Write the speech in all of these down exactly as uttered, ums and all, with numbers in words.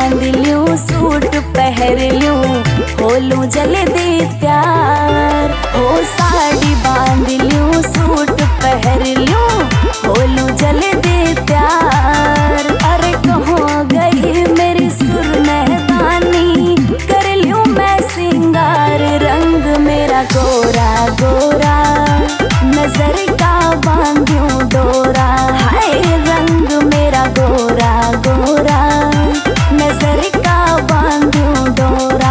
बांध लूं, सूट पहर लूं, होलूं जले दे प्यार। हो साड़ी बांध लूं, सूट पहर लूं, होलूं जले दे प्यार। अरे कहाँ गई मेरी सुर महतानी, कर लूं मैं सिंगार। रंग मेरा गोरा गोरा, नजर का बांधूं डोरा। हाय रंग मेरा गोरा गोरा, नजर का बांधूं डोरा।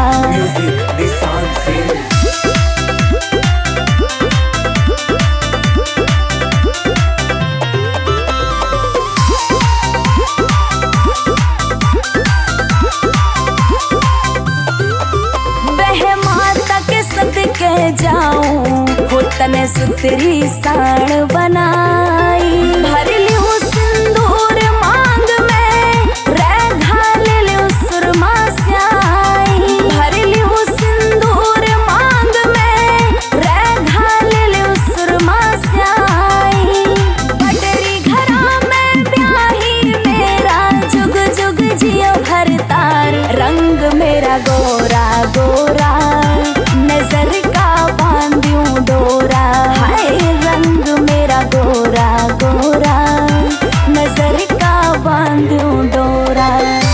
बह माता के सदके जाऊं, हो तने सुतरी साण बनाई। भर लूं सिंदूर मांग में, रह घाल लूं सुरमा स्याही। भर लूं सिंदूर मांग में, रह घाल लूं सुरमा स्याही। पटरी घरा में ब्याही मेरा, जुग जुग जियो भरतार। रंग मेरा गोरा गोरा, नजर का बांधूं डोरा। हाय रंग मेरा गोरा गोरा, नजर का बांधूं डोरा।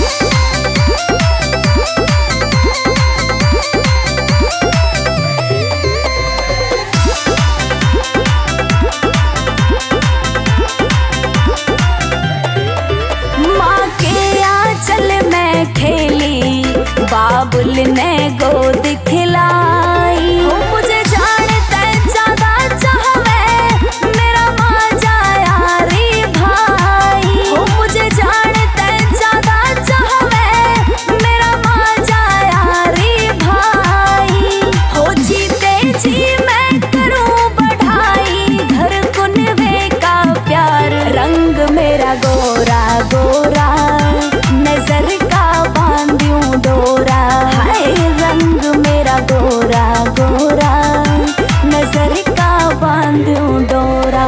माँ के आंचल में खेली, बाबुल ने गोद खिलाई। हो मुझे जानते ज्यादा चाहवे, मेरा माजा यारी भाई। हो मुझे जानते ज्यादा चाहवे, मेरा माजा यारी भाई। हो जीते जी मैं करूं बढ़ाई, घर कुनवे का प्यार। रंग मेरा गोरा गोरा, नजर का बांधूं डोरा। हाय रंग मेरा गोरा गोरा, नजर का बांधूं डोरा।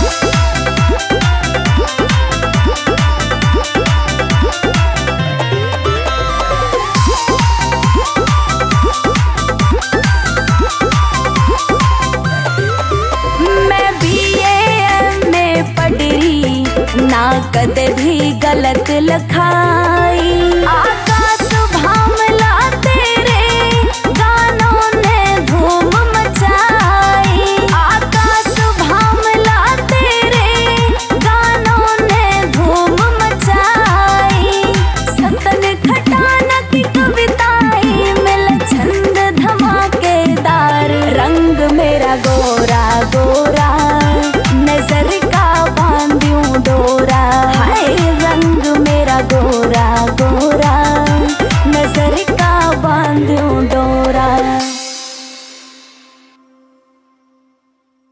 मैं बीए एमए पढ़ी, ना कदे भी गलत लिखाई। आकाश भामला तेरे गानों ने धूम मचाई। आकाश भामला तेरे गानों ने धूम मचाई। सतन खटाना की कविताएं मिल छंद धमाकेदार। रंग मेरा गोरा गोरा, नजर का बांधूं डोरा। हाय रंग मेरा गोरा गोरा, नजर का बांधूं